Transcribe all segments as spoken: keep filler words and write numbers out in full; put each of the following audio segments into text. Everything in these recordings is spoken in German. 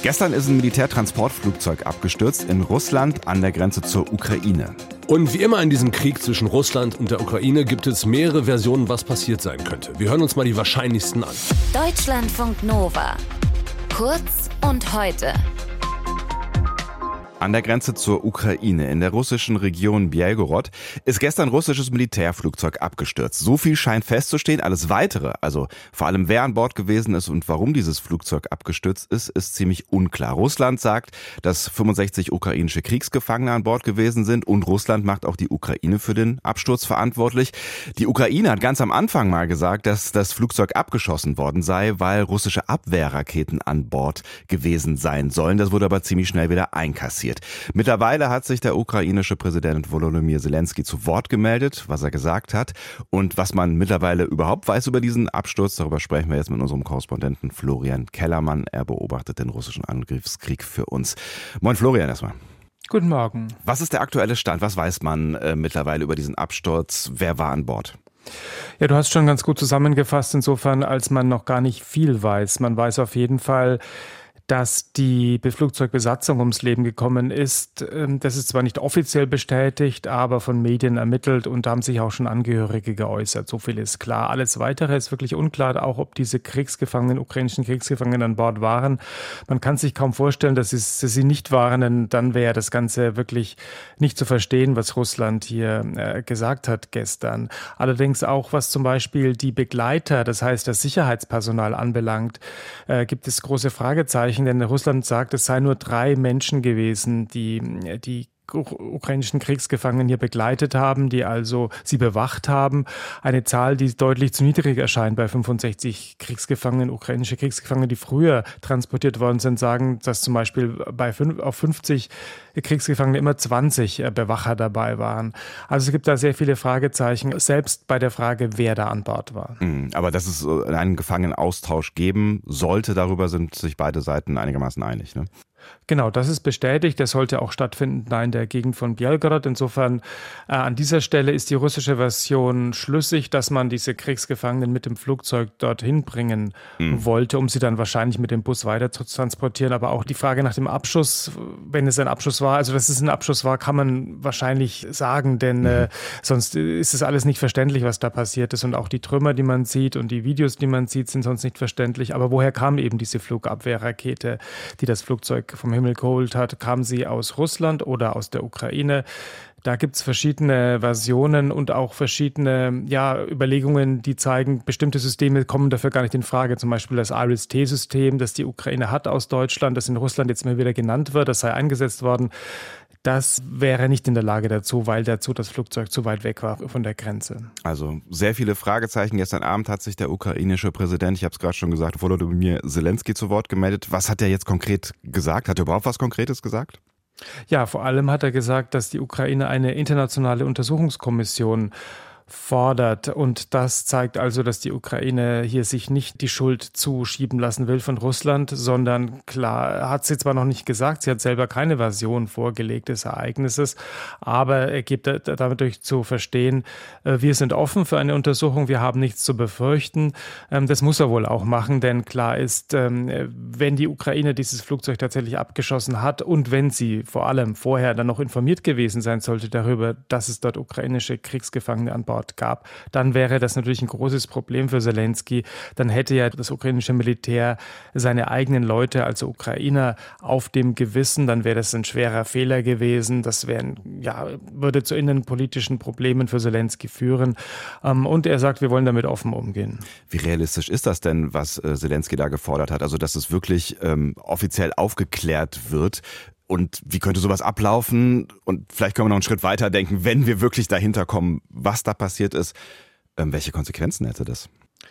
Gestern ist ein Militärtransportflugzeug abgestürzt in Russland an der Grenze zur Ukraine. Und wie immer in diesem Krieg zwischen Russland und der Ukraine gibt es mehrere Versionen, was passiert sein könnte. Wir hören uns mal die wahrscheinlichsten an. Deutschlandfunk Nova. Kurz und heute. An der Grenze zur Ukraine in der russischen Region Belgorod ist gestern ein russisches Militärflugzeug abgestürzt. So viel scheint festzustehen. Alles Weitere, also vor allem wer an Bord gewesen ist und warum dieses Flugzeug abgestürzt ist, ist ziemlich unklar. Russland sagt, dass fünfundsechzig ukrainische Kriegsgefangene an Bord gewesen sind und Russland macht auch die Ukraine für den Absturz verantwortlich. Die Ukraine hat ganz am Anfang mal gesagt, dass das Flugzeug abgeschossen worden sei, weil russische Abwehrraketen an Bord gewesen sein sollen. Das wurde aber ziemlich schnell wieder einkassiert. Mittlerweile hat sich der ukrainische Präsident Volodymyr Zelensky zu Wort gemeldet, was er gesagt hat und was man mittlerweile überhaupt weiß über diesen Absturz. Darüber sprechen wir jetzt mit unserem Korrespondenten Florian Kellermann. Er beobachtet den russischen Angriffskrieg für uns. Moin Florian erstmal. Guten Morgen. Was ist der aktuelle Stand? Was weiß man äh, mittlerweile über diesen Absturz? Wer war an Bord? Ja, du hast schon ganz gut zusammengefasst, insofern, als man noch gar nicht viel weiß. Man weiß auf jeden Fall, dass die Flugzeugbesatzung ums Leben gekommen ist. Das ist zwar nicht offiziell bestätigt, aber von Medien ermittelt und da haben sich auch schon Angehörige geäußert. So viel ist klar. Alles Weitere ist wirklich unklar, auch ob diese Kriegsgefangenen, ukrainischen Kriegsgefangenen an Bord waren. Man kann sich kaum vorstellen, dass sie, sie nicht waren, denn dann wäre das Ganze wirklich nicht zu verstehen, was Russland hier äh, gesagt hat gestern. Allerdings auch, was zum Beispiel die Begleiter, das heißt das Sicherheitspersonal anbelangt, äh, gibt es große Fragezeichen. Denn Russland sagt, es seien nur drei Menschen gewesen, die die ukrainischen Kriegsgefangenen hier begleitet haben, die also sie bewacht haben. Eine Zahl, die deutlich zu niedrig erscheint bei fünfundsechzig Kriegsgefangenen, ukrainische Kriegsgefangene, die früher transportiert worden sind, sagen, dass zum Beispiel bei fünf, auf fünfzig Kriegsgefangene immer zwanzig Bewacher dabei waren. Also es gibt da sehr viele Fragezeichen, selbst bei der Frage, wer da an Bord war. Aber dass es einen Gefangenenaustausch geben sollte, darüber sind sich beide Seiten einigermaßen einig, ne? Genau, das ist bestätigt. Der sollte auch stattfinden in der Gegend von Belgorod. Insofern äh, an dieser Stelle ist die russische Version schlüssig, dass man diese Kriegsgefangenen mit dem Flugzeug dorthin bringen mhm. wollte, um sie dann wahrscheinlich mit dem Bus weiter zu transportieren. Aber auch die Frage nach dem Abschuss, wenn es ein Abschuss war, also dass es ein Abschuss war, kann man wahrscheinlich sagen, denn mhm. äh, sonst ist es alles nicht verständlich, was da passiert ist. Und auch die Trümmer, die man sieht und die Videos, die man sieht, sind sonst nicht verständlich. Aber woher kam eben diese Flugabwehrrakete, die das Flugzeug vom Himmel geholt hat? Kam sie aus Russland oder aus der Ukraine? Da gibt es verschiedene Versionen und auch verschiedene ja, Überlegungen, die zeigen, bestimmte Systeme kommen dafür gar nicht in Frage. Zum Beispiel das Iris-T-System, das die Ukraine hat aus Deutschland, das in Russland jetzt immer wieder genannt wird, das sei eingesetzt worden. Das wäre nicht in der Lage dazu, weil dazu das Flugzeug zu weit weg war von der Grenze. Also sehr viele Fragezeichen. Gestern Abend hat sich der ukrainische Präsident, ich habe es gerade schon gesagt, Volodymyr Zelensky zu Wort gemeldet. Was hat er jetzt konkret gesagt? Hat er überhaupt was Konkretes gesagt? Ja, vor allem hat er gesagt, dass die Ukraine eine internationale Untersuchungskommission fordert. Und das zeigt also, dass die Ukraine hier sich nicht die Schuld zuschieben lassen will von Russland, sondern klar, hat sie zwar noch nicht gesagt, sie hat selber keine Version vorgelegt des Ereignisses, aber er gibt dadurch zu verstehen, wir sind offen für eine Untersuchung, wir haben nichts zu befürchten. Das muss er wohl auch machen, denn klar ist, wenn die Ukraine dieses Flugzeug tatsächlich abgeschossen hat und wenn sie vor allem vorher dann noch informiert gewesen sein sollte darüber, dass es dort ukrainische Kriegsgefangene an Bord gab, dann wäre das natürlich ein großes Problem für Zelensky. Dann hätte ja das ukrainische Militär seine eigenen Leute, also Ukrainer, auf dem Gewissen. Dann wäre das ein schwerer Fehler gewesen. Das wären, ja, würde zu innenpolitischen Problemen für Zelensky führen. Und er sagt, wir wollen damit offen umgehen. Wie realistisch ist das denn, was Zelensky da gefordert hat? Also, dass es wirklich ähm, offiziell aufgeklärt wird. Und wie könnte sowas ablaufen? Und vielleicht können wir noch einen Schritt weiter denken, wenn wir wirklich dahinter kommen, was da passiert ist. Ähm, welche Konsequenzen hätte das?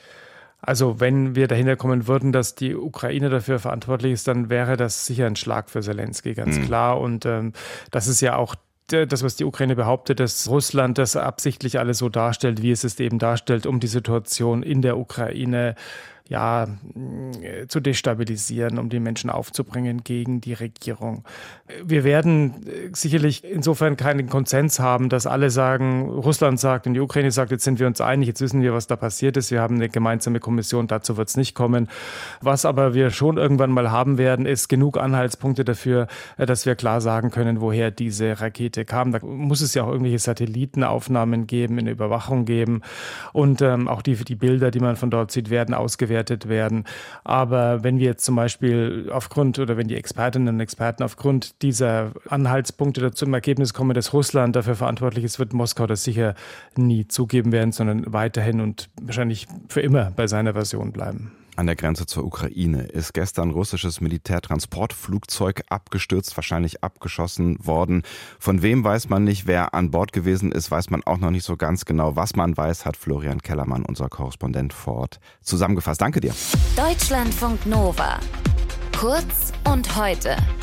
Also wenn wir dahinter kommen würden, dass die Ukraine dafür verantwortlich ist, dann wäre das sicher ein Schlag für Zelensky, ganz mhm. klar. Und ähm, das ist ja auch das, was die Ukraine behauptet, dass Russland das absichtlich alles so darstellt, wie es es eben darstellt, um die Situation in der Ukraine ja, zu destabilisieren, um die Menschen aufzubringen gegen die Regierung. Wir werden sicherlich insofern keinen Konsens haben, dass alle sagen, Russland sagt und die Ukraine sagt, jetzt sind wir uns einig, jetzt wissen wir, was da passiert ist. Wir haben eine gemeinsame Kommission, dazu wird es nicht kommen. Was aber wir schon irgendwann mal haben werden, ist genug Anhaltspunkte dafür, dass wir klar sagen können, woher diese Rakete kam. Da muss es ja auch irgendwelche Satellitenaufnahmen geben, eine Überwachung geben und ähm, auch die, die Bilder, die man von dort sieht, werden ausgewertet werden. Aber wenn wir jetzt zum Beispiel aufgrund oder wenn die Expertinnen und Experten aufgrund dieser Anhaltspunkte dazu im Ergebnis kommen, dass Russland dafür verantwortlich ist, wird Moskau das sicher nie zugeben werden, sondern weiterhin und wahrscheinlich für immer bei seiner Version bleiben. An der Grenze zur Ukraine ist gestern russisches Militärtransportflugzeug abgestürzt, wahrscheinlich abgeschossen worden. Von wem weiß man nicht, wer an Bord gewesen ist, weiß man auch noch nicht so ganz genau. Was man weiß, hat Florian Kellermann, unser Korrespondent vor Ort, zusammengefasst. Danke dir. Deutschlandfunk Nova. Kurz und heute.